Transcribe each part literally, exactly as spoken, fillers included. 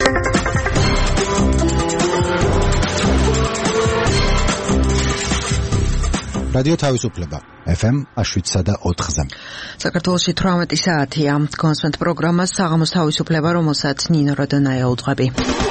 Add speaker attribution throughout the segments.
Speaker 1: რადიო თავისუფლება ეფ ემ შვიდსა და ოთხზე. საქართველოში თვრამეტი საათია. კონსვენტ პროგრამას საღამოს თავისუფლება, რომელსაც ნინო როდონაია უძღვები.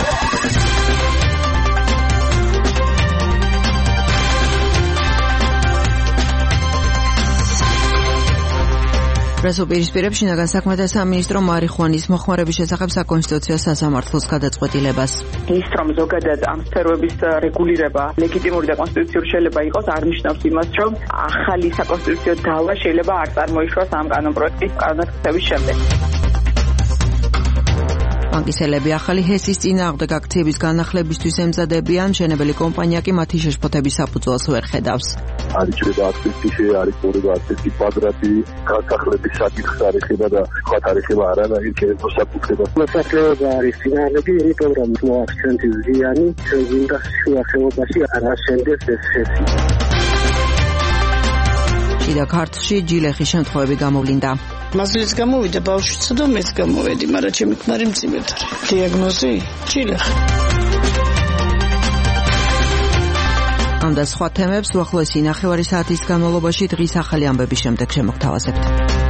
Speaker 1: პრესოპირისპირებს შინაგან საქმეთა სამინისტრო მარიხუანის მოხმარების შესახებ საკონსტიტუციო სასამართლოს გადაწყვეტილებას.
Speaker 2: ის რომ ზოგადად ამ სფეროების რეგულირება ლეგიტიმური და კონსტიტუციური შეიძლება იყოს, არ ნიშნავს იმას, რომ ახალი საკონსტიტუციო დავა შეიძლება არ წარმოიშვას ამ კანონპროექტის გადაწყვეტების შემდეგ. ბანკისელები ახალი ჰესის წინააღმდეგ აქციების განახლებისთვის ემზადებიან, მშენებელი კომპანია კი მათი შეშფოთების საფუძველს ვერ ხედავს.
Speaker 3: არის ჭრება აქტივი, არის პორება აქტივი კვადრატი, განახლების საკითხი არის ხება და სხვა თარიღება არ არის შეიძლება საკუთრება. მოსახლეობა არის წინააღმდეგი, იმიტომ რომ მოახსენდეს ზიანი, შეგვინდა შუა ხეობაში არ აღშენდეს ეს ჰესი.
Speaker 1: შიდა ქართლში ჯილეხის შემთხვევები გამოვლინდა.
Speaker 4: მასლის გამოვიდა ბავშვიცა და მეც გამოვედი, მაგრამ ჩემი ქმარი მძიმედ არის. დიაგნოზი ჯილეხი. ამ და სხვა თემებს უახლოესი ნახევარი საათის განმავლობაში დღის ახალი ამბების შემდეგ შემოგთავაზებთ.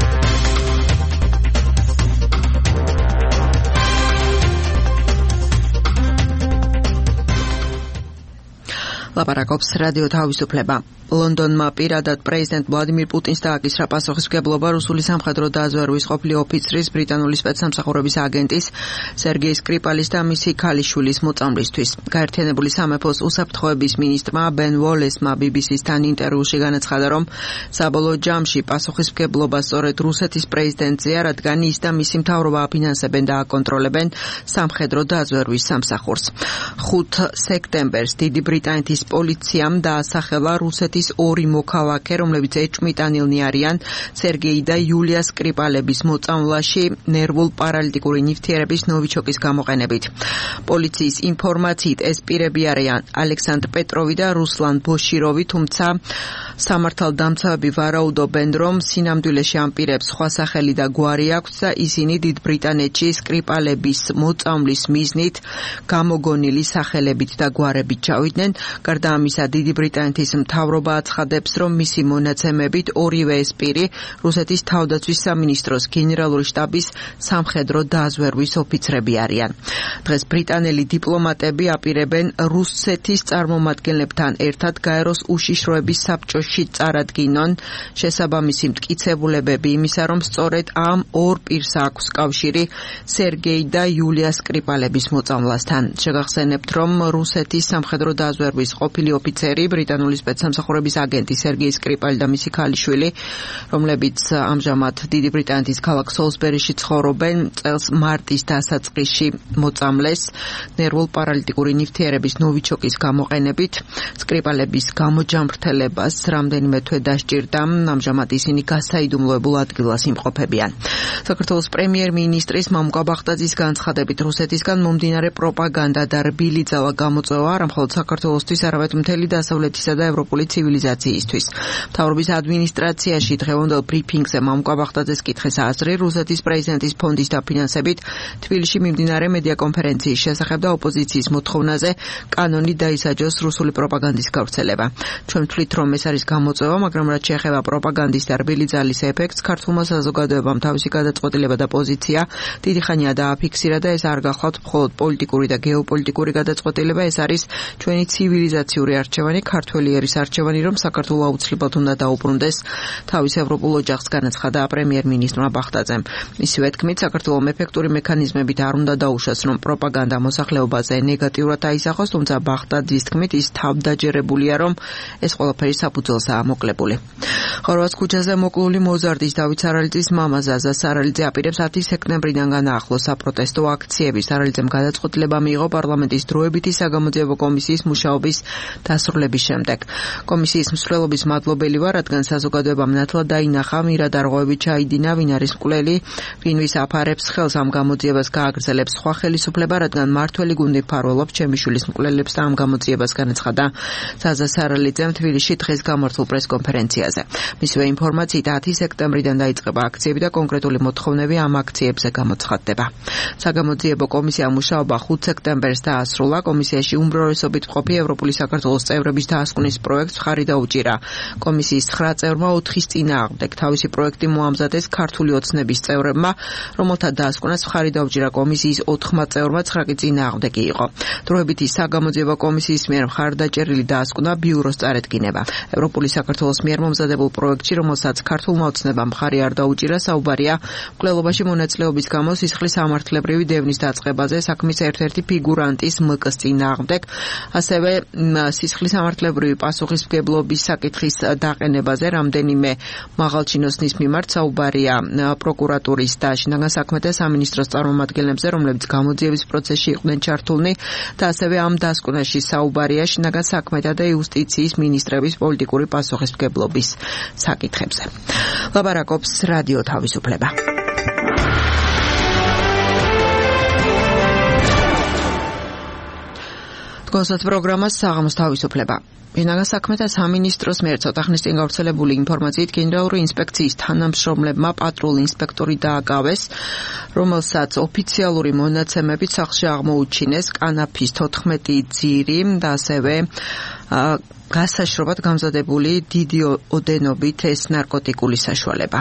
Speaker 4: ლაპარაკობს რადიო თავისუფლება. ლონდონმა პირადად პრეზიდენტ ვლადიმირ პუტინს დააკისრა პასუხისმგებლობა რუსული სამხედრო დაზვერვის ყოფილი ოფიცრის, ბრიტანული სპეცსამსახურების აგენტის სერგეი სკრიპალის და მისი ქალიშვილის მოწამვლისთვის. გაერთიანებული სამეფოს უსაფრთხოების მინისტრმა ბენ უოლესმა ბი ბი სის-თან ინტერვიუში განაცხადა, რომ საბოლოო ჯამში პასუხისმგებლობა სწორედ რუსეთის პრეზიდენტზეა, რადგან ის და მისი მთავრობა აფინანსებენ და აკონტროლებენ სამხედრო დაზვერვის სამსახურს. ხუთ სექტემბერს დიდი ბრიტანეთის პოლიციამ დაასახელა რუსეთის ორი მოქალაქე, რომლებიც ეჭვმიტანილნი არიან სერგეი და იულია სკრიპალების მოწამვლაში ნერვულ პარალიტიკური ნივთიერების ნოვიჩოკის გამოყენებით. პოლიციის ინფორმაციით ეს პირები არიან ალექსანდრ პეტროვი და რუსლან ბოშიროვი, თუმცა სამართალდამცავები ვარაუდობენ, რომ სინამდვილეში ამ პირებს სხვა სახელი და გვარი აქვს და ისინი დიდ ბრიტანეთში სკრიპალების მოწამვლის მიზნით გამოგონილი სახელებით და გვარებით ჩავიდნენ. გარდა ამისა, დიდი ბრიტანეთის მთავრობა აცხადებს, რომ მისი მონაცემებით ორივე ეს პირი რუსეთის თავდაცვის სამინისტროს გენერალური შტაბის სამხედრო დაზვერვის ოფიცრები არიან. დღეს ბრიტანელი დიპლომატები აპირებენ რუსეთის წარმომადგენლებთან ერთად გაეროს უშიშროების საბჭოში წარადგინონ შესაბამისი მტკიცებულებები იმისა, რომ სწორედ ამ ორ პირს აქვს კავშირი სერგეი და იულია სკრიპალების მოწამვლასთან. შეგახსენებთ, რომ რუსეთის სამხედრო დაზვერვის ყოფილი ოფიცერი, ბრიტანული სპეცსამსახურების აგენტი სერგეი სკრიპალი და მისი ქალიშვილი, რომლებიც ამჟამად დიდი ბრიტანეთის ქალაქ სოლსბერიში ცხოვრობენ, წელს მარტის დასაწყისში მოწამლეს ნერვულ პარალიტიკური ნივთიერების ნოვიჩოკის გამოყენებით. სკრიპალების გამოჯამრთელებას რამდენიმე თვე დასჭირდა, ამჟამად ისინი გასაიდუმლოებულ ადგილას იმყოფებიან. საქართველოს პრემიერ-მინისტრის მამუკა ბახტაძის განცხადებით, რუსეთისგან მომდინარე პროპაგანდა და რბილი ძალა გამოწვევა არა მხოლოდ საქართველოსთვის, არამედ მთელი დასავლეთისა და ევროპული ცივილიზაციისთვის. მთავრობის ადმინისტრაციაში დღევანდელ ბრიფინგზე მამუკა ბახტაძეს კითხეს აზრი რუსეთის პრეზიდენტის ფონდის დაფინანსებით თბილისში მიმდინარე მედია კონფერენციის შესახებ და ოპოზიციის მოთხოვნაზე კანონი დაისაჯოს რუსული პროპაგანდის გავრცელება. ჩვენ ვთვლით, რომ ეს არის გამოწვევა, მაგრამ რაც შეეხება პროპაგანდის და რბილი ძალის ეფექტს, ქართულმა საზოგადოებამ თავისი გადაწყვეტილება და პოზიცია დიდი ხანია დააფიქსირა და ეს არ გახლავთ მხოლოდ პოლიტიკური და გეოპოლიტიკური გადაწყვეტილება, ეს არის ჩვენი ცივილიზაციური არჩევანი, ქართველი ერის არჩევანი, რომ საქართველო აუცილებლად უნდა დაუბრუნდეს თავის ევროპულ ოჯახს, განაცხადა პრემიერ-მინისტრმა ბახტაძემ. მისივე თქმით, საქართველომ ეფექტური მექანიზმებით არ უნდა დაუშვას, რომ პროპაგანდა მოსახლეობაზე ნეგატიურად აისახოს, თუმცა ბახტაძის თქმით, ის თავდაჯერებულია, რომ ეს ყველაფერი საფუძველსაა მოკლებული. ხორვატს ქუჩაზე მოკლული მოზარდის დავით სარალიძის მამა ზაზა სარალიძე აპირებს ათი სექტემბრიდან განაახლოს საპროტესტო აქციები. სარალიძემ გადაწყვეტილება მიიღო პარლამენტის დროებითი საგამოძიებო კომისიის მუშაობის დასრულების შემდეგ. კომისიის მსვლელობის მადლობელი ვარ, რადგან საზოგადოებამ ნათლად დაინახა, მირად არღვევით ჩაიდინა, ვინ არის მკვლელი, ვინვის აფარებს ხელს ამ გამოძიებას გააგრძელებს სხვა ხელისუფლება, რადგან მართველი გუნდი მფარველობს ჩემი შვილის მკვლელებს და ამ გამოძიებას განაცხადა ზაზა სარალიძემ თბილისში დღეს გამართულ პრესკონფერენციაზე. მისივე ინფორმაციით ათი სექტემბრიდან დაიწყება აქციები და კონკრეტული მოთხოვნები ამ აქციებზე გამოცხადდება. საგამოძიებო კომისია მუშაობა ხუთი სექტემბერს დაასრულა. კომისიაში უმრავლესობით მყოფი ევროპული საქართველოს წევრების დაასკვნის პროექტს მხარი დაუჭირა. კომისიის ცხრა წევრმა ოთხის წინააღმდეგ თავისი პროექტი მოამზადეს ქართული ოცნების წევრებმა, რომელთა დაასკვნას მხარი დაუჭირა კომისიის ოთხმა წევრმა, ცხრა კი წინააღმდეგი იყო. დროებითი საგამოძიებო კომისიის მიერ მხარდაჭერილი დაასკვნა ბიუროს წარედგინება. ევროპული საქართველოს მიერ მომზადებულ პროექტში, რომელსაც ქართულმა ოცნებამ მხარი არ დაუჭირა, საუბარია მკვლელობაში მონაწილეობის გამო სისხლის სამართლებრივი დევნის დაწყებაზე, საქმის ერთ-ერთი ფიგურანტის მკ-ს წინააღმდეგ, ასევე სისხლის სამართლებრივი პასუხისმგებლობის საკითხის დაყენებაზე, რამდენიმე მაღალჩინოსნის მიმართ საუბარია პროკურატურის და შინაგან საქმეთა სამინისტროს წარმომადგენლებზე, რომლებიც გამოძიების პროცესში იყვნენ ჩართულნი და ასევე ამ დასკვნაში საუბარია შინაგან საქმეთა და იუსტიციის მინისტრების პოლიტიკური პასუხისმგებლობის საკითხებზე. ლაბარაკობს რადიო თავისუფლება. კონსერტ პროგრამა საღამოს თავისუფლება. შინაგან საქმეთა სამინისტროს მიერ ცოტა ხნის წინ გავრცელებული ინფორმაციით გენერალური ინსპექციის თანამშრომლებმა პატრულ ინსპექტორი დააკავეს, რომელსაც ოფიციალური მონაცემებით სახლში აღმოუჩინეს კანაფის თოთხმეტი ძირი და ასევე გასაშრობად გამზადებული დიდი ოდენობით ეს ნარკოტიკული საშუალება.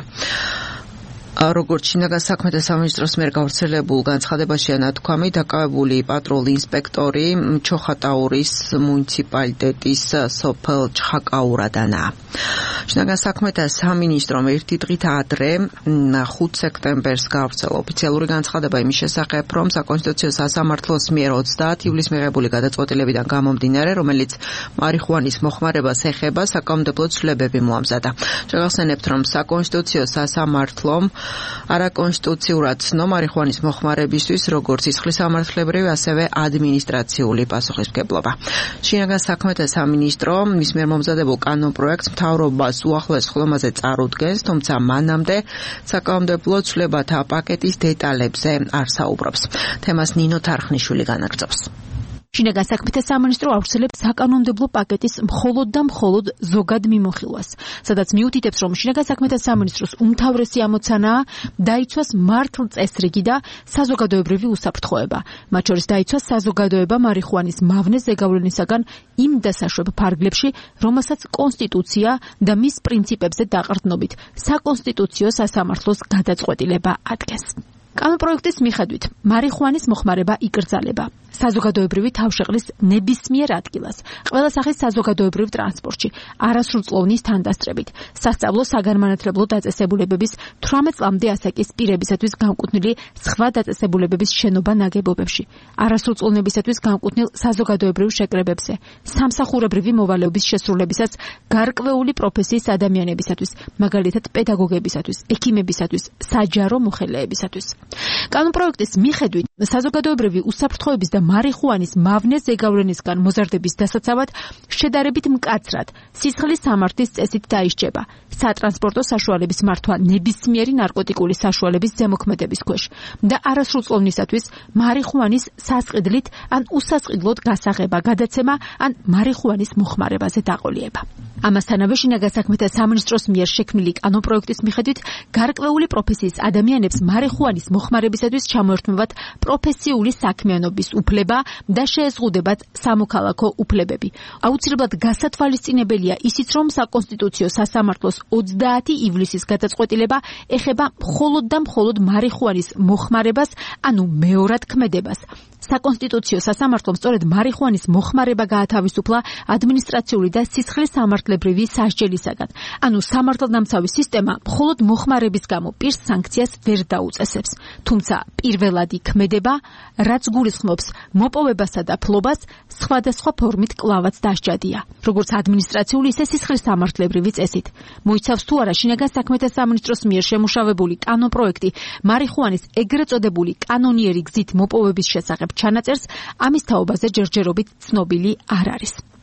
Speaker 4: როგორც შინაგან საქმეთა სამინისტროს მიერ გავრცელებულ განცხადებაშია ნათქვამი, დაკავებული პატრულ ინსპექტორი ჩოხატაურის მუნიციპალიტეტის სოფელ ჩხაკაურადანაა. შინაგან საქმეთა სამინისტრომ ერთი დღით ადრე ხუთი სექტემბერს გავრცელა ოფიციალური განცხადება იმის შესახებ, რომ საკონსტიტუციო სასამართლოს მიერ ოცდაათი ივლისს მიღებული გადაწყვეტილებიდან გამომდინარე, რომელიც მარიხუანის მოხმარებას ეხება, საკანონმდებლო ცვლილებები მოამზადა. შეგახსენებთ, რომ საკონსტიტუციო სასამართლომ არაკონსტიტუციურად ცნო მარიხუანის მოხმარებისთვის როგორც სისხლის სამართლებრივი, ასევე ადმინისტრაციული პასუხისმგებლობა. შინაგან საქმეთა სამინისტრო მის მიერ მომზადებულ კანონპროექტს მთავრობას უახლოეს ხლომაზე წარუდგენს, თუმცა მანამდე საკანონმდებლო ცვლილებათა პაკეტის დეტალებზე არ საუბრობს. თემას ნინო თარხნიშვილი განაგრძობს.
Speaker 5: შინაგან საქმეთა სამინისტრო ავრცელებს საკანონმდებლო პაკეტის მხოლოდ და მხოლოდ ზოგად მიმოხილვას, სადაც მიუთითებს, რომ შინაგან საქმეთა სამინისტროს უმთავრესი ამოცანაა დაიცვას მართლწესრიგი და საზოგადოებრივი უსაფრთხოება. მათ შორის დაიცვას საზოგადოება მარიხუანის მავნეს ზეგავლენისაგან იმ დასაშვებ ფარგლებში, რომელსაც კონსტიტუცია და მის პრინციპებზე დაყრდნობით საკონსტიტუციო სასამართლოს გადაწყვეტილება ადგენს. კანონპროექტის მიხედვით მარიხუანის მოხმარება იკრძალება საზოგადოებრივი თავშეყრის ნებისმიერ ადგილას, ყველა სახის საზოგადოებრივ ტრანსპორტში, არასრულწლოვნის თანდასწრებით, სასწავლო საგანმანათლებლო დაწესებულებების თვრამეტ წლამდე ასაკის პირებისათვის განკუთვნილი სხვა დაწესებულებების შენობა ნაგებობებში, არასრულწლოვნებისათვის განკუთვნილ საზოგადოებრივ შეკრებებზე, სამსახურებრივი მოვალეობის შესრულებისას გარკვეული პროფესიის ადამიანებისათვის, მაგალითად პედაგოგებისათვის, ექიმებისათვის, საჯარო მოხელეებისათვის. კანონპროექტის მიხედვით საზოგადოებრივი უსაფრთხოების და მარიხუანის მავნეს ზეგავლენისგან მოზარდების დასაცავად შედარებით მკაცრად სისხლის სამართლის წესით დაისჯება სატრანსპორტო საშუალების მართვა ნებისმიერი ნარკოტიკული საშუალების ზემოქმედების ქვეშ და არასრულწლოვნისათვის მარიხუანის სასყიდლით ან უსასყიდლოდ გასაღება, გადაცემა ან მარიხუანის მოხმარებაზე დაყოლიება. ამასთანავე შინაგან საქმეთა სამინისტროს მიერ შექმნილი კანონპროექტის მიხედვით გარკვეული პროფესიის ადამიანებს მარიხუანის მოხმარებისათვის ჩამოერთმევათ პროფესიული საქმიანობის უფლება და შეეზღუდებათ სამოქალაქო უფლებები. აუცილებლად გასათვალისწინებელია ისიც, რომ საკონსტიტუციო სასამართლოს ოცდაათი ივლისის გადაწყვეტილება ეხება მხოლოდ და მხოლოდ მარიხუანის მოხმარებას, ანუ მეორად ქმედებას. საკონსტიტუციო სასამართლომ სწორედ მარიხუანის მოხმარება გაათავისუფლა ადმინისტრაციული და სისხლის სამართლებრივი სასჯელისაგან. ანუ სამართალდამცავი სისტემა მხოლოდ მოხმარების გამო პირს სანქციას ვერ დაუწესებს. თუმცა პირველადი ქმედება, რაც გულისხმობს მოპოვებასა და ფლობას, სხვადასხვა ფორმით კლავაც დასჯადია. როგორც ადმინისტრაციული, ისე სისხლის სამართლებრივი წესით. მოიცავს თუ არა შინაგან საქმეთა სამინისტროს მიერ შემუშავებული კანონპროექტი მარიხუანის ეგრეთ წოდებული კანონიერი გზით მოპოვების შესახებ ჩანაწერს, ამის თაობაზე ჯერჯერობით ცნობილი არ არის.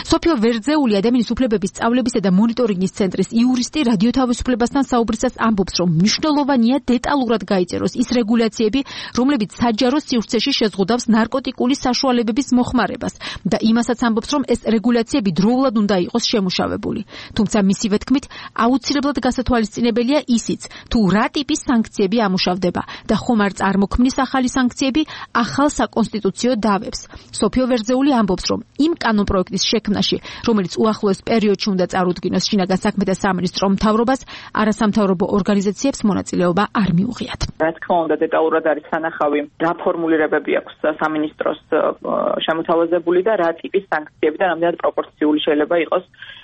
Speaker 5: სოფიო ვერძეული ადამიანის უფლებების სწავლებისა და მონიტორინგის ცენტრის იურისტი რადიო თავისუფლებასთან საუბრისას ამბობს, რომ მნიშვნელოვანია დეტალურად გაიწეროს ის რეგულაციები, რომლებიც საჯარო სივრცეში შეზღუდავს ნარკოტიკული საშუალებების მოხმარებას და იმასაც ამბობს, რომ ეს რეგულაციები დროულად უნდა იყოს შემუშავებული. თუმცა მისივე თქმით, აუცილებლად გასათვალისწინებელია ისიც, თუ რა ტიპის სანქციები ამუშავდება და ხომ არ წარმოქმნის ახალი სანქციები ახალ საკონსტიტუციო დავებს. სოფიო ვერძეული ამბობს, რომ იმ კანონპროექტის შექმნაში, რომელიც უახლოეს პერიოდში უნდა წარუდგინოს შინაგან საქმეთა სამინისტრომ მთავრობას, არასამთავრობო ორგანიზაციებს მონაწილეობა არ მიუღიათ.
Speaker 2: რა თქმა უნდა, დეტალურად არის სანახავი, რა ფორმულირებები აქვს სამინისტროს შემოთავაზებული და რა ტიპის სანქციები და რამდენად პროპორციული შეიძლება იყოს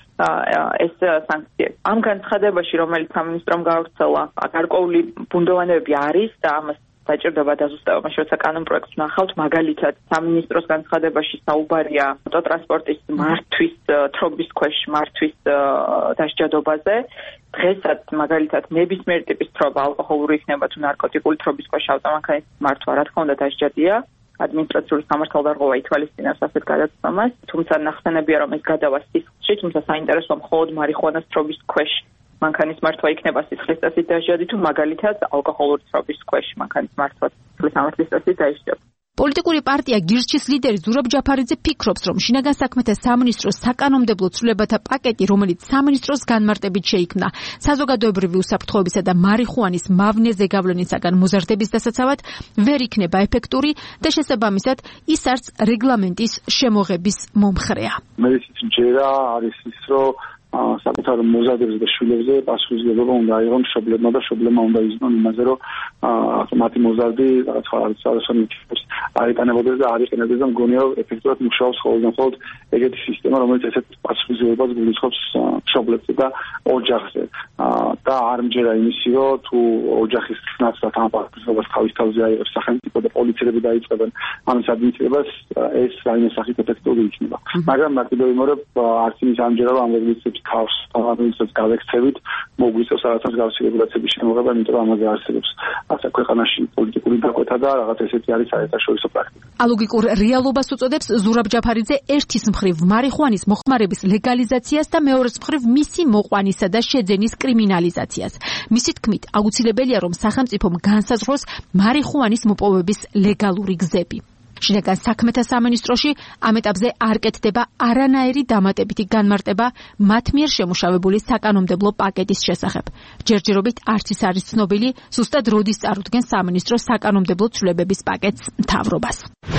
Speaker 2: ეს სანქციები. ამ განცხადებაში, რომელიც სამინისტრომ გავრცელა, გარკვეული ბუნდოვანებები არის და ამას საჭიროება დაზუსტება, როცა კანონპროექტს ვნახავთ, მაგალითად, სამინისტროს განცხადებაში საუბარია ავტოტრანსპორტის მართვის თრობის ქვეშ მართვის დასჯადობაზე. დღესაც მაგალითად ნებისმიერ ტიპის თრობა, ალკოჰოლური იქნება თუ ნარკოტიკული თრობის ქვეშ ავტომანქანის მართვა, რა თქმა უნდა, დასჯადია. ადმინისტრაციული სამართალდარღვევა ითვალისწინებს ასეთ გადაცემას, თუმცა ნახსენებია, რომ ეს გადავა სისხლში, თუმცა საინტერესოა მხოლოდ მარიხუანას თრობის ქვეშ მანქანის მართვა იქნება სისხლის წესით დასჯადი თუ მაგალითად ალკოჰოლური თრობის ქვეშ მანქანის მართვა სისხლის სამართლის წესით დაიშავა.
Speaker 5: პოლიტიკური პარტია გირჩის ლიდერი ზურაბ ჯაფარიძე ფიქრობს, რომ შინაგან საქმეთა სამინისტროს საკანონმდებლო ცვლილებათა პაკეტი, რომელიც სამინისტროს განმარტებით შეიქმნა, საზოგადოებრივი უსაფრთხოებისა და მარიხუანის მავნეზე გავლენისაგან მოზარდების დასაცავად, ვერ იქნება ეფექტური და შესაბამისად ის არც რეგლამენტის შემოღების მომხრეა.
Speaker 3: მე ისიც ჯერა არის ის, რომ საკუთარ მოზარდებზე და შვილებზე პასუხისმგებლობა უნდა აიღონ მშობლებმა და მშობლებმა უნდა იზრუნონ იმაზე, რომ მათი მოზარდი რაღაც არასამიტოს აეტანებოდეს და არიყენებდეს და მგონია ეფექტურად მუშაობს ხოლმე და მხოლოდ ეგეთი სისტემა, რომელიც ესეთ პასუხისმგებლობას გულისხმობს მშობლებზე და ოჯახზე და არ მჯერა იმისი, რომ თუ ოჯახის ხსნასთან ამ პასუხისმგებლობას თავის თავზე აიღებს სახელმწიფო და პოლიციები დაიწყებენ ამის ადმინისტრებას, ეს რაიმე სახით ეფექტური იქნება. მაგრამ მარტივად ვიმეორებ, არც იმის ამჯერა რომ ამ რეგულაციებს თავს თავადაც გავექცევით, მოგვიწევს რაღაცას გავსი რეგულაციების შემოღება, იმიტომ რომ ამაზე არსებობს ასა ქვეყანაში პოლიტიკური დაკვეთა და რაღაც ესეთი არის საერთაშორისო პრაქტიკა.
Speaker 5: ალოგიკურ რეალობას უწოდებს ზურაბ ჯაფარიძე ერთის მხრივ მარიხუანის მოხმარების ლეგალიზაციას და მეორეს მხრივ მისი მოყვანისა და შეძენის კრიმინალიზაციას. მისი თქმით, აუცილებელია რომ სახელმწიფომ განსაზღვროს მარიხუანის მოპოვების ლეგალური გზები. შინაგან საქმეთა სამინისტროში ამ ეტაპზე არ კეთდება არანაირი დამატებითი განმარტება მათ მიერ შემუშავებული საკანონმდებლო პაკეტის შესახებ. ჯერჯერობით არც ის არის ცნობილი, ზუსტად როდის წარუდგენს სამინისტრო საკანონმდებლო ცვლილებების პაკეტს მთავრობას.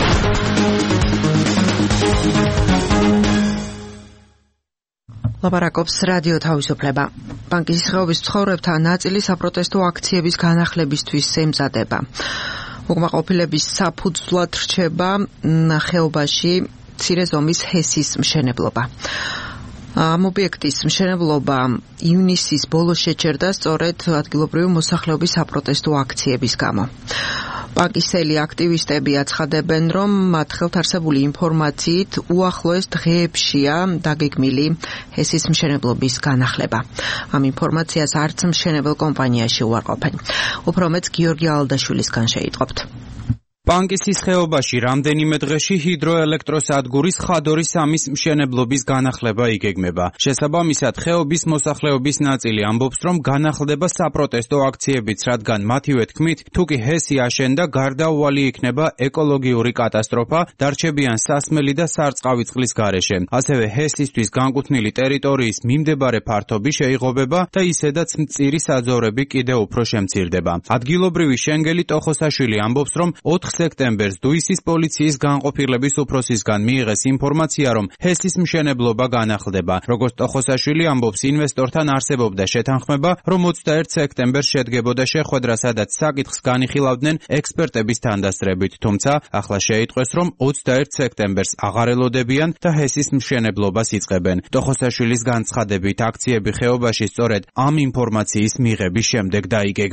Speaker 4: ლაპარაკობს რადიო თავისუფლება. ბანკის ხეობის მცხოვრებთა ნაწილი საპროტესტო აქციების განახლებისთვის ემზადება. უკმაყოფილების საფუძვლად რჩება ხეობაში მცირე ზომის ჰესის მშენებლობა. ამ ობიექტის მშენებლობა ივნისის ბოლოს შეჩერდა სწორედ ადგილობრივი მოსახლეობის საპროტესტო აქციების გამო. ბანკისელი აქტივისტები აცხადებენ, რომ მათ ხელთ არსებული ინფორმაციით უახლოეს დღეებშია დაგეგმილი ჰესის მშენებლობის განახლება. ამ ინფორმაციას არც მშენებელ კომპანიაში უარყოფენ. უფრო მეც გიორგი ალდაშვილისგან შეიტყობთ.
Speaker 6: ბანკისის ხეობაში რამდენიმე დღეში ჰიდროელექტროსადგურის ხადორი სამის მშენებლობის განახლება იგეგმება. შესაბამისად, ხეობის მოსახლეობის ნაწილი ამბობს, რომ განახლდება საპროტესტო აქციებიც, რადგან მათივე თქმით, თუ კი ჰესი აშენდა, გარდაუვალი იქნება ეკოლოგიური კატასტროფა, დარჩებიან სასმელი და სარწყავი წყლის გარეშე. ასევე ჰესისთვის განკუთვნილი ტერიტორიის მიმდებარე ფართობი შეიღობება და ისედაც მწირი საძოვრები კიდევ უფრო შემცირდება. ადგილობრივი შენგელი ტოხოსაშვილი ამბობს, რომ ოთხ სექტემბერს დუისის პოლიციის განყოფილების უფროსისგან მიიღეს ინფორმაცია, რომ ჰესის მშენებლობა განახლდება. როგორც ტოხოსაშვილი ამბობს, ინვესტორთან არსებობდა შეთანხმება, რომ ოცდაერთ სექტემბერს შედგებოდა შეხვედრა, სადაც საკითხს განიხილავდნენ ექსპერტების თანდასწრებით, თუმცა ახლა შეიტყვეს, რომ ოცდაერთ სექტემბერს აღარ ელოდებიან და ჰესის მშენებლობას იწყებენ. ტოხოსაშვილის განცხადებით, აქციები ხეობაში სწორედ ამ ინფორმაციის მიღების შემდეგ დაიგეგმა.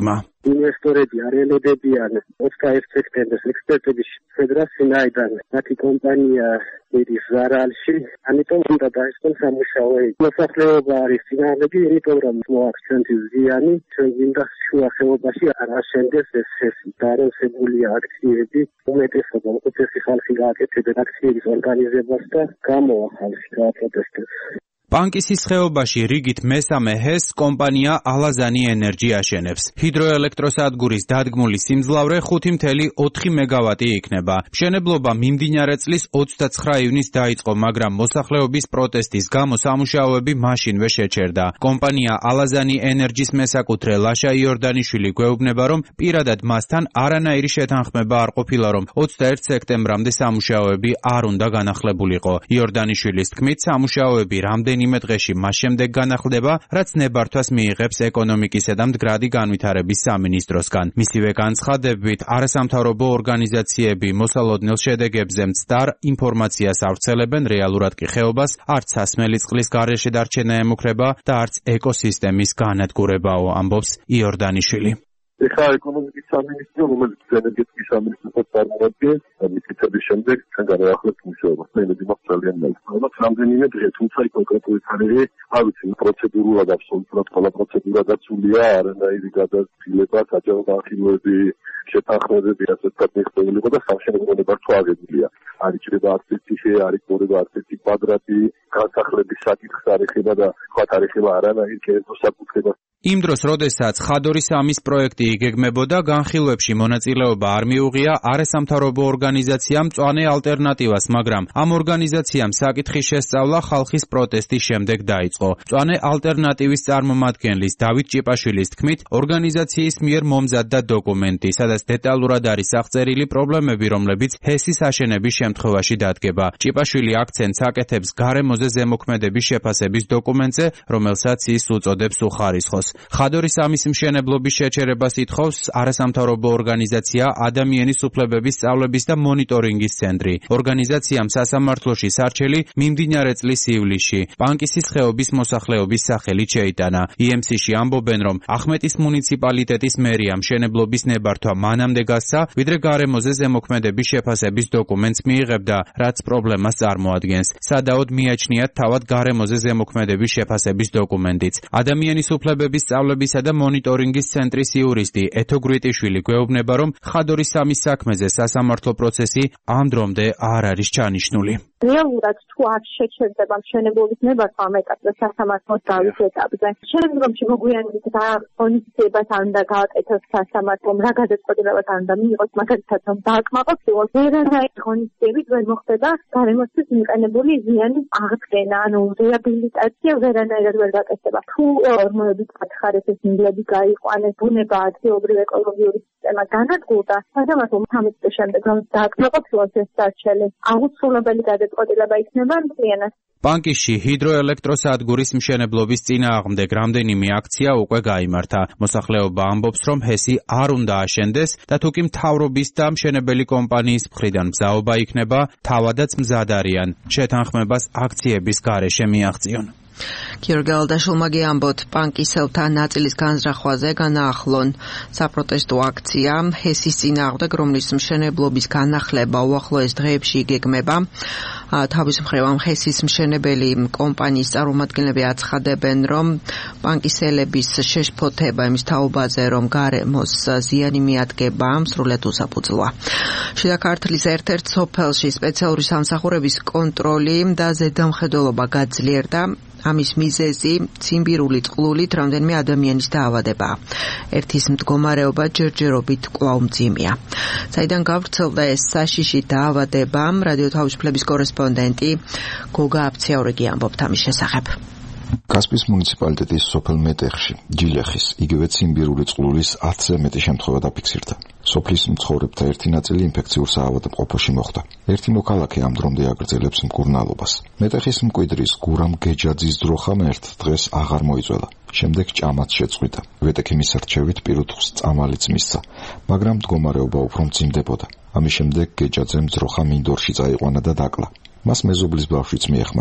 Speaker 3: ინვესტორები არ ელოდებიან ოცდაერთ სექტემბერს ექსპერტების ფედერაციიდან მათი კომპანია მიდის ზარალში, ამიტომ უნდა დაიწყოს სამუშაო. მოსახლეობა არის წინააღმდეგი, იმიტომ რომ მოაქცენტის ზიანი ჩვენგინდა შუა ხეობაში არ აშენდეს ეს ეს დაროსებული აქციები, უმეტესობა უწესი ხალხი გააკეთებენ აქციების ორგანიზებას და გამოახალს პროტესტებს.
Speaker 6: პანკისის ხეობაში რიგით მესამე ჰესს კომპანია ალაზანი ენერჯი აშენებს. ჰიდროელექტროსადგურის დადგმული სიმძლავრე ხუთი კoma ოთხი მეგავატი იქნება. მშენებლობა მიმდინარე წლის ოცდაცხრა ივნისს დაიწყო, მაგრამ მოსახლეობის პროტესტის გამო სამუშაოები მაშინვე შეჩერდა. კომპანია ალაზანი ენერჯის მესაკუთრე ლაშა იორდანიშვილი გვეუბნება, რომ პირადად მასთან არანაირი შეთანხმება არ ყოფილა, რომ ოცდაერთ სექტემბრამდე სამუშაოები არ უნდა განახლებულიყო. იორდანიშვილის თქმით, სამუშაოები რამდენი იმე დღეში მას შემდეგ განახლდება, რაც ნებართვას მიიღებს ეკონომიკისა და მდგრადი განვითარების სამინისტროსგან. მისივე განცხადებით, არასამთავრობო ორგანიზაციები მოსალოდნელ შედეგებზე მცდარ ინფორმაციას ავრცელებენ, რეალურად კი ხეობას არც სასმელი წყლის გარეშე დარჩენა ემუქრება და არც ეკოსისტემის განადგურებაო, ამბობს იორდანიშვილი.
Speaker 3: ეხლა ეკონომიკის სამინისტრო, რომელიც ენერგეტიკის სამინისტროს წარმოადგენს, მითითების შემდეგ ჩვენ განაახლებთ მუშაობას. იმედი მაქვს ძალიან მეც. ალბათ რამდენიმე დღე, თუმცა კონკრეტული თარიღი, არ ვიცი, პროცედურულად აბსოლუტურად ყველა პროცედურა დაცულია, არანაირი გადაწილება, საჯარო განხილვები, შეთანხმებები ასეთად მიღებულიყო და სამშენებლო ნებართვა აგებულია. არ იჭრება არც ერთი ხე, არ იჭრება არც ერთი კვადრატი, განსახლების საკითხს არ ეხება და სხვა არ ეხება არანაირ კერძო საკუთრებას.
Speaker 6: იმ დროს, როდესაც ხადორის ამის პროექტი იგეგმებოდა, განხილვებში მონაწილეობა არ მიუღია არასამთავრობო ორგანიზაციამ მწვანე ალტერნატივას, მაგრამ ამ ორგანიზაციამ საკითხის შესწავლა ხალხის პროტესტის შემდეგ დაიწყო. მწვანე ალტერნატივის წარმომადგენლის დავით ჭიპაშვილის თქმით, ორგანიზაციის მიერ მომზადდა დოკუმენტი, სადაც დეტალურად არის აღწერილი პრობლემები, რომლებიც ჰესის აშენების შემთხვევაში დადგება. ჭიპაშვილი აქცენტს აკეთებს გარემოზე ზემოქმედების შეფასების დოკუმენტზე, რომელსაც ის უწოდებს უხარისხოს. ხადორის ამის მშენებლობის შეჩერებას ითხოვს არასამთავრობო ორგანიზაცია ადამიანის უფლებების სწავლების და მონიტორინგის ცენტრი. ორგანიზაციამ სასამართლოში სარჩელი მიმდინარე წლის ივლისში პანკისის ხეობის მოსახლეობის სახელით შეიტანა. ი ემ სი-ში ამბობენ, რომ ახმეტის მუნიციპალიტეტის მერიამ მშენებლობის ნებართვა მანამდე გასცა, ვიდრე გარემოზე ზემოქმედების შეფასების დოკუმენტს მიიღებდა, რაც პრობლემას წარმოადგენს. სადაოდ მიაჩნიათ თავად გარემოზე ზემოქმედების შეფასების დოკუმენტიც. ადამიანის უფლებების სწავლებისა და მონიტორინგის ცენტრის იურისტი ეთო გვიტიშვილი გვეუბნება, რომ ხადორის სამის საქმეზე სასამართლო პროცესი ამ დრომდე არ არის ჩანიშნული.
Speaker 7: რეალურად თუ არ შეჩერდება მშენებლობის ნებართვა ამ ეტაპზე სასამართლოს დავის ეტაპზე. შემდგომში მოგვიანებით რა ღონისძიებას არ უნდა გააკეთოს სასამართლომ, რა გადაწყვეტილებაც არ უნდა მიიღოს, მაგალითად რომ დააკმაყოფილოს, ვერანაირი ღონისძიებით ვერ მოხდება გარემოსთვის მიყენებული ზიანის აღდგენა, ანუ რეაბილიტაცია ვერანაირად ვერ გაკეთდება. თუ ორმოებით გათხარეს ეს მილები გაიყვანეს, ბუნება ადგილობრივ ეკოლოგიური სისტემა განადგურდა, სასამართლომ თამეტ წლის შემდეგ რომ დააკმაყოფილოს ეს სარჩელი, აუცილებელი გადაწყვეტილება იქნება მთლიანად.
Speaker 6: პანკისში ჰიდროელექტროსადგურის მშენებლობის წინააღმდეგ რამდენიმე აქცია უკვე გაიმართა. მოსახლეობა ამბობს, რომ ჰესი არ უნდა აშენდეს და თუ კი მთავრობის და მშენებელი კომპანიის მხრიდან მზაობა იქნება, თავადაც მზად არიან შეთანხმებას აქციების გარეშე მიაღწიონ.
Speaker 4: გიორგი ალდაშულმა გიამბოთ, პანკისელთა ნაწილის განზრახვაზე განაახლონ საპროტესტო აქცია ჰესის წინააღმდეგ, რომლის მშენებლობის განახლება უახლოეს დღეებში იგეგმება. თავის მხრივ ამ ჰესის მშენებელი კომპანიის წარმომადგენლები აცხადებენ, რომ პანკისელების შეშფოთება იმის თაობაზე, რომ გარემოს ზიანი მიადგება, სრულად უსაფუძვლოა. შიდა ქართლის ერთ-ერთ სოფელში სპეციალური სამსახურების კონტროლი და ზედამხედველობა გაძლიერდა. ამის მიზეზი ციმბირული წყლულით რამდენიმე ადამიანის დაავადებაა. ერთის მდგომარეობა ჯერჯერობით კვლავ მძიმეა. საიდან გავრცელდა ეს საშიში დაავადება, რადიო თავისუფლების კორესპონდენტი გოგა აფციაურიგი ამბობს ამის შესახებ.
Speaker 8: კასპის მუნიციპალიტეტის სოფელ მეტეხში, ჯილეხის, იგივე ციმბირული წყლულის ათზე მეტი შემთხვევა დაფიქსირდა. სოფლის მცხოვრებთა ერთი ნაწილი ინფექციურ საავადმყოფოში მოხვდა. ერთი მოქალაქე ამ დრომდე აგრძელებს მკურნალობას. მეტეხის მკვიდრის გურამ გეჯაძის დროხამ ერთ დღეს აღარ მოიწველა. შემდეგ ჭამაც შეწყვიტა. ვეტექიმის რჩევით პირუტყვს წამალიც მისცა, მაგრამ მდგომარეობა უფრო მძიმდებოდა. ამის შემდეგ გეჯაძემ ძროხა მინდორში წაიყვანა და დაკლა. მას მეზობლის ბავშვიც მიეხმარა.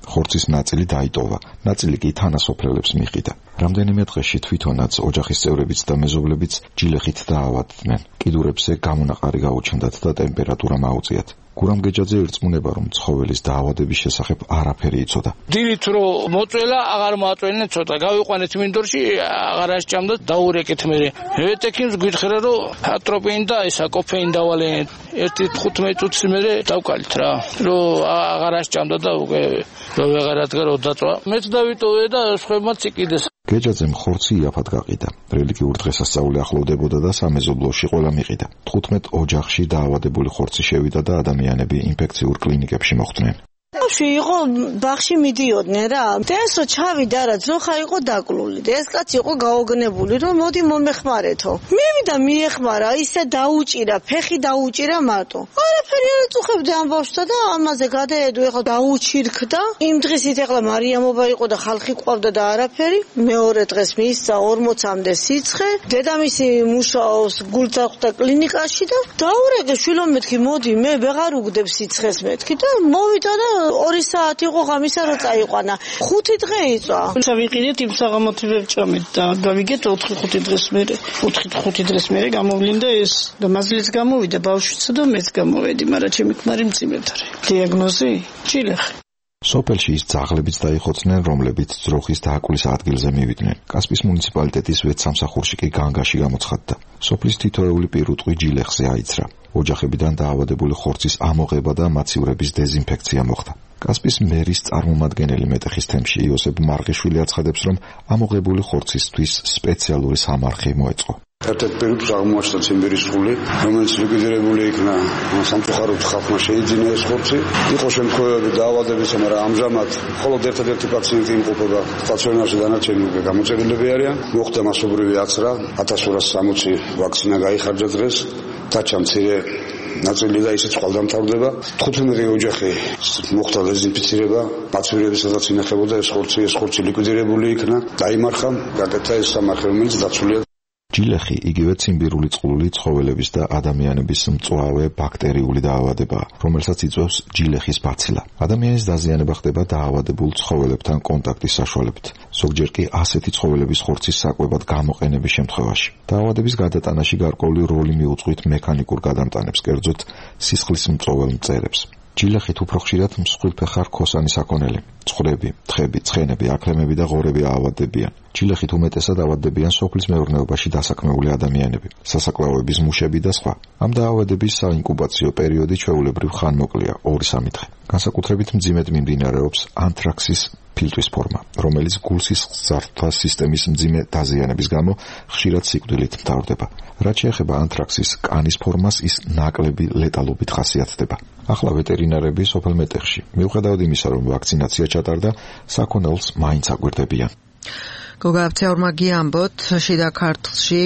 Speaker 8: ხორცის ნაწილი დაიტოვა, ნაწილი კი თანასოფლელებს მიყიდა. რამდენიმე დღეში თვითონაც ოჯახის წევრებიც და მეზობლებიც ჯილეხით დაავადდნენ. კიდურებზე გამონაყარი გაუჩნდათ და ტემპერატურა მაუწიათ. გურამ გეჯაძე ირწმუნება, რომ ცხოველის დაავადების შესახებ არაფერი იცოდა.
Speaker 9: დილით რო მოწველა, აღარ მოაწვენენ ცოტა. გავიყვანეთ მინდორში, აღარ ასჭამდა, დაურეკეთ მე. ეტექიმს გითხრა, რომ ატროპინი და ისა კოფეინი დავალენ. ერთი თხუთმეტ წუთს მერე დავკალით რა. რომ აღარ ასჭამდა და უკვე რო ვეღარადგა რო დაწვა. მეც დავიტოვე და სხვებმაც იყიდეს.
Speaker 8: გეჯაძემ ხორცი იაფად გაყიდა. რელიგიურ დღესასწაული ახლოვდებოდა და სამეზობლოში ყველა მიყიდა. თხუთმეტ ოჯახში დაავადებული ხორცი შევიდა და ადამიანები ინფექციურ კლინიკებში მოხვდნენ.
Speaker 10: ბავშვი იყო ბაღში მიდიოდნენ რა. ეს რო ჩავიდა რა, ძოხა იყო დაკლული. ეს კაცი იყო გაოგნებული, რომ მოდი მომეხმარეთო. მივიდა მიეხმარა, ისე დაუჭირა, ფეხი დაუჭირა მარტო. არაფერი არ ეწუხებდა ამ ბავშვსა და ამაზე გადაედო, ეხლა დაუჩირქდა. იმ დღისით ეხლა მარიამობა იყო და ხალხი ყვავდა და არაფერი. მეორე დღეს მისცა ორმოცამდე სიცხე. დედამისი მუშაობს გულწახთა კლინიკაში და დაურეკე შვილო მეთქი, მოდი მე ვეღარ უგდებ სიცხეს მეთქი და მოვიდა და ორი საათი იყო ღამისა რო წაიყვანა. ხუთი დღე იწვა. ჩავიყიდეთ იმ საღამოთი ვერჭამით და გავიგეთ ოთხი ხუთი დღეს მერე. ოთხი ხუთი დღეს მერე გამოვლინდა ეს და მაზლიც გამოვიდა ბავშვიცა და მეც გამოვედი, მაგრამ ჩემი ქმარი მძიმედ არის. დიაგნოზი ჯილეხი.
Speaker 8: სოფელში ის ძაღლებიც დაიხოცნენ, რომლებიც ძროხის დააკვლის ადგილზე მივიდნენ. კასპის მუნიციპალიტეტის ვեց სამსახურში კი განგაში გამოცხადდა. სოფლის თითოეული პირუტყვი ჯილეხზე აიცრა. ოჯახებიდან დაავადებული ხორცის ამოღება და მაცივრების დეზინფექცია მოხდა. კასპის მერის წარმომადგენელი მეტეხის თემში იოსებ მარღიშვილი აცხადებს, რომ ამოღებული ხორცისთვის სპეციალური სამარხი მოეწყო.
Speaker 11: ერთ-ერთ პირუტყვს აღმოაჩნდა ციმბირის სხული, რომელიც ლიკვიდირებული იქნა სამწუხაროდ ხალხმა შეიძინა ეს ხორცი. იყო შემთხვევები დაავადებისა, მაგრამ ამჟამად მხოლოდ ერთადერთი პაციენტი იმყოფება სტაციონარში, დანარჩენი უკვე გამოწერილები არიან. მოხდა მასობრივი აცრა, ათას ორას სამოცი ვაქცინა გაიხარჯა დღეს. დაჩა მცირე ნაწილი და ისიც ყალდამთავრდება. თხუთმეტი ოჯახი მოხდა დეზინფიცირება, მაცვირები სადაც ინახებოდა ეს ხორცი, ეს ხორცი ლიკვიდირებული იქნა, დაიმარხა, გაკეთა ეს სამარხი, რომელიც დაცულია.
Speaker 8: ჯილეხი იგივე ციმბირული წყლული ცხოველების და ადამიანების მწვავე ბაქტერიული დაავადებაა, რომელსაც იწვევს ჯილეხის ბაცილა. ადამიანის დაზიანება ხდება დაავადებულ ცხოველებთან კონტაქტის საშუალებით. ზოგჯერ კი ასეთი ცხოველების ხორცის საკვებად გამოყენების შემთხვევაში. დაავადების გადატანაში გარკვეული როლი მიუძღვით მექანიკურ გადამტანებს, კერძოდ სისხლის მწვაველ მწერებს. ჯილეხით უფრო ხშირად მსხვილფეხა რქოსანი საქონელი, ცხვრები, თხები, ცხენები, აქლემები და ღორები აავადებიან. ჯილეხით უმეტესად ავადდებიან სოფლის მეურნეობაში დასაქმებული ადამიანები, სასაკლაოების მუშები და სხვა. ამ დაავადების საინკუბაციო პერიოდი ჩვეულებრივ ხანმოკლეა, ორი სამი დღე. განსაკუთრებით მძიმედ მიმდინარეობს ანთრაქსის ფილტვის ფორმა, რომელიც გულ-სისხლძარღვთა სისტემის მძიმე დაზიანების გამო ხშირად სიკვდილით მთავრდება. რაც შეეხება ანთრაქსის კანის ფორმას, ის ნაკლები ლეტალობით ხასიათდება. ახლა ვეტერინარები სოფელ მეტეხში, მიუხედავად იმისა, რომ ვაქცინაცია ჩატარდა, საქონელს მაინც აკვირდებიან.
Speaker 4: გოგააფცეორმა გიამბოთ, შიდა ქართლში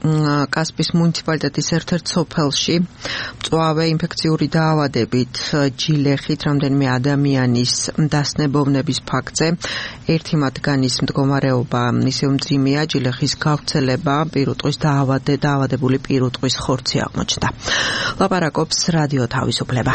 Speaker 4: კასპის მუნიციპალიტეტის ერთ-ერთ სოფელში მწვავე ინფექციური დაავადებით ჯილეხით რამდენიმე ადამიანის დასნებოვნების ფაქტზე ერთი მათგანის მდგომარეობა ისე მძიმეა, ჯილეხის გავრცელება, პირუტყვის დაავადე დაავადებული პირუტყვის ხორცი აღმოჩნდა. ლაპარაკობს რადიო თავისუფლება.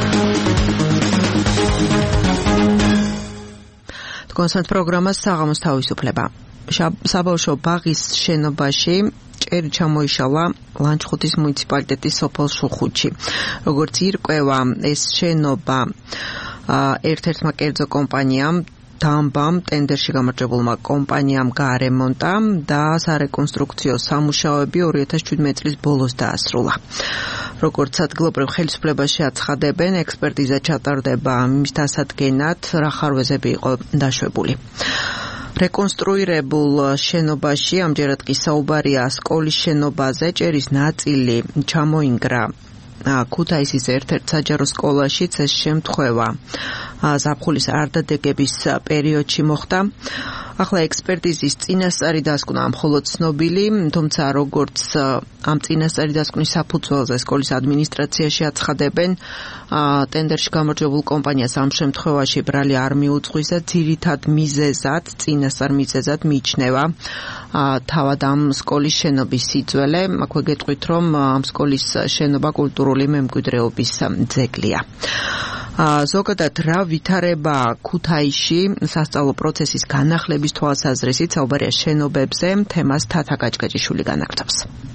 Speaker 4: კონსერტ პროგრამა საღამოს თავისუფლება. საბავშვო ბაღის შენობაში ჭერი ჩამოიშალა ლანჩხუთის მუნიციპალიტეტის სოფელ შუხუთში. როგორც ირკვევა, ეს შენობა ერთ-ერთმა კერძო კომპანიამ დამბამ ტენდერში გამარჯვებულმა კომპანიამ გაარემონტა და სარეკონსტრუქციო სამუშაოები ორი ათას შვიდმეტი წლის ბოლოს დაასრულა. როგორც ადგილობრივ ხელისუფლებაში აცხადებენ, ექსპერტიზა ჩატარდება იმის დასადგენად, რა ხარვეზები იყო დაშვებული. რეკონსტრუირებულ შენობაში ამჯერად კი საუბარია სკოლის შენობაზე, ჭერის ნაწილი ჩამოინგრა ქუთაისის ერთ-ერთ საჯარო სკოლაშიც. ეს შემთხვევა ზაფხულის არდადეგების პერიოდში მოხდა. ახლა ექსპერტიზის წინასწარი დასკვნა მხოლოდ ცნობილი, თუმცა როგორც ამ წინასწარი დასკვნის საფუძველზე სკოლის ადმინისტრაციაში აცხადებენ, ტენდერში გამარჯვებულ კომპანიას ამ შემთხვევაში ბრალი არ მიუძღვის და ძირითად მიზეზად, წინასწარ მიზეზად მიიჩნევა თავად ამ სკოლის შენობის სიძველე. აქვე გეტყვით, რომ ამ სკოლის შენობა კულტურული მემკვიდრეობის ძეგლია. ზოგადად რა ვითარება ქუთაისში სასწავლო პროცესის განახლების თვალსაზრისით საუბარია შენობებზე, თემას თათა გაჭგაჭიშვილი განაგრძობს.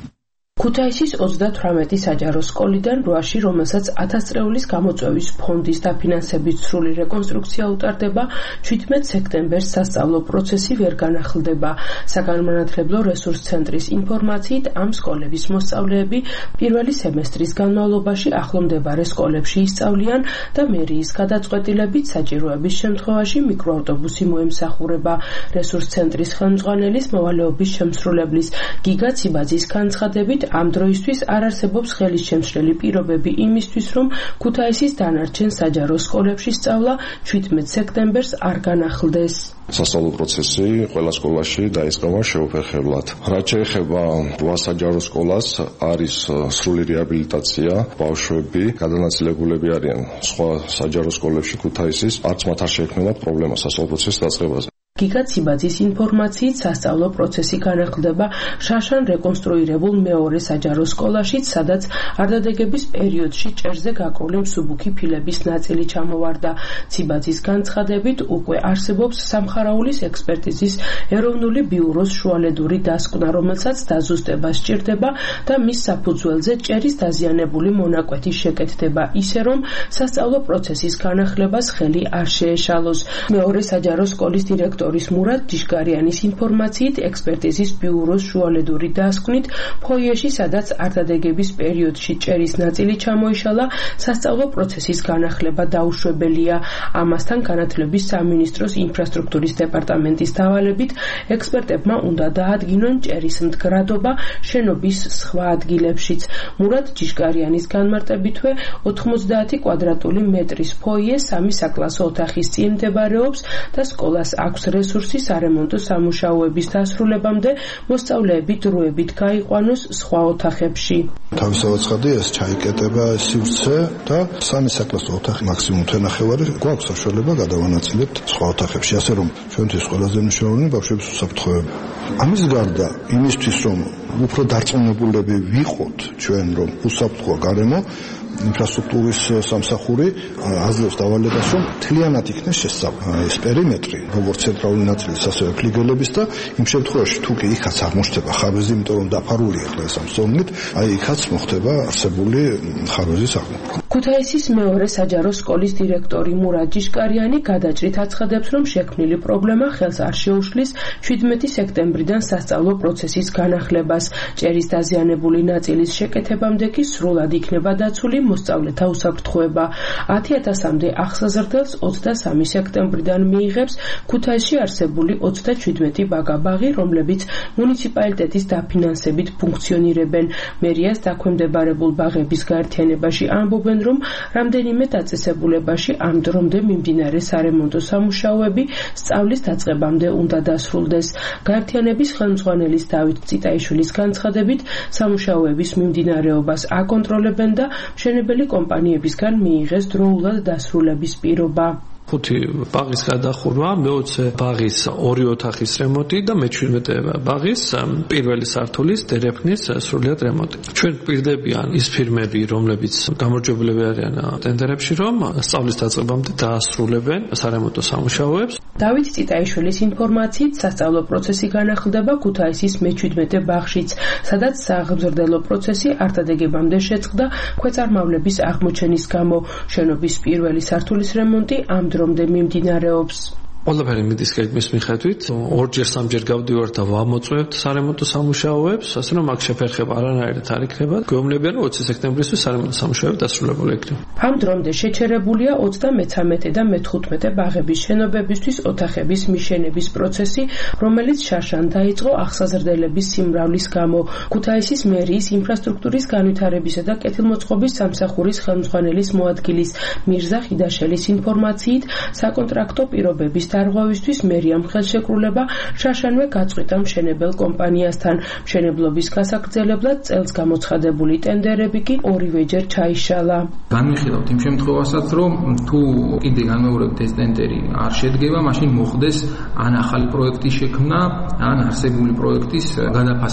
Speaker 12: ქუთაისის ოცდათვრამეტი საჯარო სკოლიდან რვაში, რომელსაც ათასწლეულის გამოწვევის ფონდის დაფინანსებით სრული რეკონსტრუქცია უტარდება, ჩვიდმეტ სექტემბერს სასწავლო პროცესი ვერ განახლდება. საგანმანათლებლო რესურს ცენტრის ინფორმაციით, ამ სკოლების მოსწავლეები პირველი სემესტრის განმავლობაში ახლომდებარე სკოლებში ისწავლიან და მერიის გადაწყვეტილებით საჭიროების შემთხვევაში მიკროავტობუსი მოემსახურება. რესურს ცენტრის ხელმძღვანელის მოვალეობის შემსრულებლის გიგა ციბაძის განცხადებით, ამ დროისთვის არ არსებობს ხელისშემშლელი პირობები იმისთვის, რომ ქუთაისის დანარჩენ საჯარო სკოლებში სწავლა ჩვიდმეტ სექტემბერს არ განახლდეს.
Speaker 13: სასწავლო პროცესი ყველა სკოლაში დაიწყება შეუფერხებლად. რაც შეეხება რვა საჯარო სკოლას, არის სრული რეაბილიტაცია, ბავშვები გადანაწილებულები არიან სხვა საჯარო სკოლებში ქუთაისის, არც მათ არ შეექმნებათ პრობლემა სასწავლო პროცესის დაწყებაზე.
Speaker 12: გიგა ციბაძის ინფორმაციით სასწავლო პროცესი განახლდება შაშან რეკონსტრუირებულ მეორე საჯარო სკოლაშიც, სადაც არდადეგების პერიოდში ჭერზე გაკრული მსუბუქი ფილების ნაწილი ჩამოვარდა. ციბაძის განცხადებით, უკვე არსებობს სამხარაულის ექსპერტიზის ეროვნული ბიუროს შუალედური დასკვნა, რომელსაც დაზუსტება სჭირდება და მის საფუძველზე ჭერის დაზიანებული მონაკვეთი შეკეთდება, ისე რომ სასწავლო პროცესის განახლებას ხელი არ შეეშალოს. მეორე საჯარო სკოლის დირექტორი მურად ჯიშგარიანის ინფორმაციით, ექსპერტიზის ბიუროს შუალედური დასკვნით, ფოიეში, სადაც არდადეგების პერიოდში ჭერის ნაწილი ჩამოიშალა, სასწავლო პროცესის განახლება დაუშვებელია. ამასთან განათლების სამინისტროს ინფრასტრუქტურის დეპარტამენტის დავალებით, ექსპერტებმა უნდა დაადგინონ ჭერის მდგრადობა შენობის სხვა ადგილებშიც. მურად ჯიშგარიანის განმარტებითვე, ოთხმოცდაათი კვადრატული მეტრის ფოიე სამი საკლასო ოთახის წინ მდებარეობს და სკოლას აქვს რესურსი სარემონტო სამუშაოების დასრულებამდე მოსწავლეები დროებით გაიყვანოს სხვა ოთახებში.
Speaker 14: თავისთავად ცხადი ეს ჩაიკეტება სივრცე და სამი საკლასო ოთახი მაქსიმუმ თვენახევარი გვაქვს საშუალება გადავანაწილებთ სხვა ოთახებში, ასე რომ ჩვენთვის ყველაზე მნიშვნელოვანი ბავშვების უსაფრთხოება. ამის გარდა, იმისთვის რომ უფრო დარწმუნებულები ვიყოთ ჩვენ, რომ უსაფრთხოა გარემო, ინფრასტრუქტურის სამსახური აძლევს დავალებას, რომ მთლიანად იქნეს შესწავლილი ეს პერიმეტრი, როგორც ცენტრალური ნაწილის, ასევე ფლიგელების და იმ შემთხვევაში თუ კი იქაც აღმოჩნდება ხარვეზი, იმიტომ რომ დაფარულია ახლა ეს ამ ზომით, აი იქაც მოხდება არსებული ხარვეზის აღმოფხვრა.
Speaker 12: ქუთაისის მეორე საჯარო სკოლის დირექტორი მურად ჯიშკარიანი გადაჭრით აცხადებს, რომ შექმნილი პრობლემა ხელს არ შეუშლის ჩვიდმეტი სექტემბრიდან სასწავლო პროცესის განახლებას. ჭერის დაზიანებული ნაწილის შეკეთებამდე კი სრულად იქნება დაცული მოსწავლეთა უსაფრთხოება. ათი ათასამდე ახსაზრდელს ოცდასამი სექტემბრიდან მიიღებს ქუთაისში არსებული ოცდაჩვიდმეტი ბაგა-ბაღი, რომლებიც მუნიციპალიტეტის დაფინანსებით ფუნქციონირებენ. მერიას დაქვემდებარებულ ბაღების გაერთიანებაში ამბობენ, რომ რამდენიმე დაწესებულებაში ამ დრომდე მიმდინარე სარემონტო სამუშაოები სწავლის დაწყებამდე უნდა დასრულდეს. გაერთიანების ხელმძღვანელის დავით წიტაიშვილის განცხადებით, სამუშაოების მიმდინარეობას აკონტროლებენ და მშენებელი კომპანიებისგან მიიღეს დროულად დასრულების პირობა.
Speaker 15: ხუთი ბაღის გადახურვა, მეოცე ბაღის ორი ოთახის რემონტი და მეჩვიდმეტე ბაღის პირველი სართულის დერეფნის სრულიად რემონტი. ჩვენ გვპირდებიან ის ფირმები, რომლებიც გამარჯვებულები არიან ტენდერებში, რომ სწავლის დაწყებამდე დაასრულებენ სარემონტო სამუშაოებს.
Speaker 12: დავით წიტაიშვილის ინფორმაციით, სასწავლო პროცესი განახლდება ქუთაისის მეჩვიდმეტე ბაღშიც, სადაც სააღმზრდელო პროცესი არტადეგებამდე შეწყდა ქვეწარმავლების აღმოჩენის გამო. შენობის პირველი სართულის რემონტი ამ დრომდე მიმდინარეობს.
Speaker 15: ყველაფერი მიდის გეგმის მიხედვით, ორჯერ სამჯერ გავდივართ და ვამოწვევთ სარემონტო სამუშაოებს, ასე რომ აქ შეფერხება არანაირად არ იქნება. გვეუბნებიან, რომ ოცი სექტემბრისთვის სარემონტო სამუშაოები დასრულებული იქნება.
Speaker 12: ამ დრომდე შეჩერებულია ოცდამეცამეტე და მეთხუთმეტე ბაღების შენობებისთვის ოთახების მიშენების პროცესი, რომელიც შარშან დაიწყო ახსაზრდელების სიმრავლის გამო. ქუთაისის მერიის ინფრასტრუქტურის განვითარებისა და კეთილმოწყობის სამსახურის ხელმძღვანელის მოადგილის მირზა ხიდაშელის ინფორმაციით, საკონტრაქტო პირობების დარღვევისთვის მერიამ ხელშეკრულება შაშანვე გაწყვიტა მშენებელ კომპანიასთან. მშენებლობის გასაგრძელებლად წელს გამოცხადებული ტენდერები კი ორივეჯერ ჩაიშალა.
Speaker 16: განვიხილავთ იმ შემთხვევასაც, რომ თუ კიდე განმეორებთ ეს ტენდერი არ შედგება, მაშინ მოხდეს ან ახალი პროექტის შექმნა, ან არსებული პროექტის გადაფასება.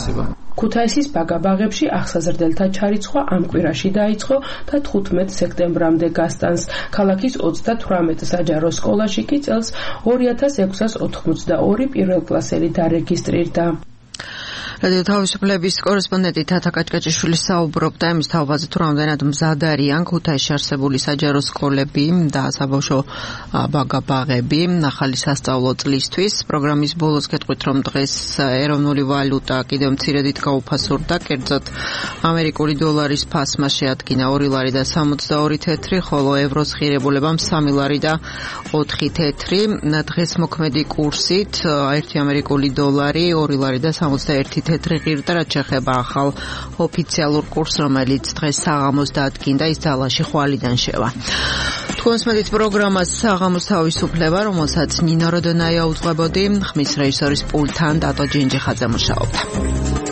Speaker 12: ქუთაისის ბაგაბაღებში აღსაზრდელთა ჩარიცხვა ამ კვირაში დაიწყო და თხუთმეტ სექტემბრამდე გასტანს. ქალაქის ოცდათვრამეტ საჯარო სკოლაში კი წელს ორი ათას ექვსას ოთხმოცდაორი პირველკლასელი დარეგისტრირდა.
Speaker 4: რადიო თავისუფლების კორესპონდენტი თათა კაჭკაჭიშვილი საუბრობდა იმის თაობაზე, თუ რამდენად მზად არიან ქუთაისში არსებული საჯარო სკოლები და საბავშვო ბაგაბაღები ახალი სასწავლო წლისთვის. პროგრამის ბოლოს გეტყვით, რომ დღეს ეროვნული ვალუტა კიდევ მცირედით გაუფასურდა, კერძოდ ამერიკული დოლარის ფასმა შეადგინა ორი ლარი და სამოცდაორი თეთრი, ხოლო ევროს ღირებულებამ სამი ლარი და ოთხი თეთრი. დღეს მოქმედი კურსით ერთი ამერიკული დოლარი ორი ლარი და სამოცდაერთი თეთრი ღირდა, რაც შეეხება ახალ ოფიციალურ კურსს, რომელიც დღეს საღამოს დადგინდა, ის ძალაში ხვალიდან შევა. თქვენს მედით პროგრამას საღამოს თავისუფლება, რომელსაც ნინო როდონაია უძღვებოდი, ხმის რეჟისორის პულტთან დატო ჯინჯიხაძე მუშაობდა.